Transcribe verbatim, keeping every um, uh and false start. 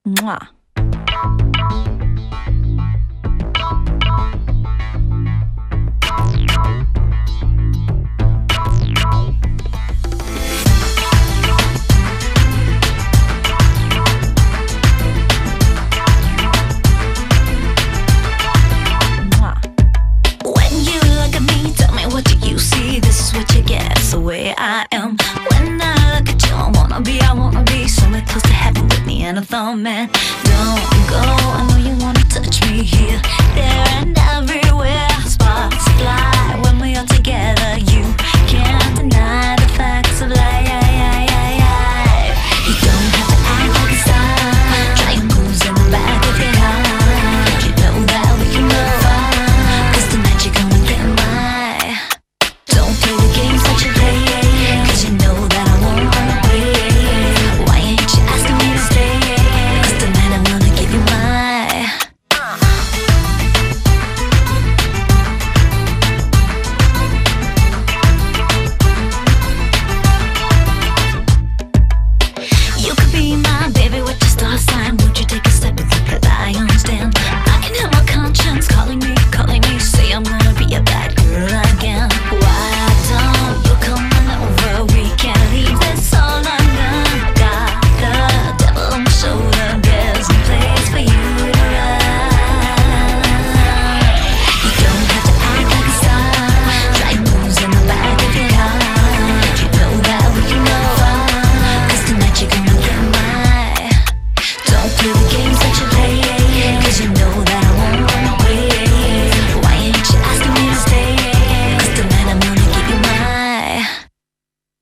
Mwah. The way I am. When I look at you, I wanna be, I wanna be somewhere close to heaven with me and a thumb, man. Don't go, I know you wanna touch me here, there and everywhere. Sparks fly when we are together.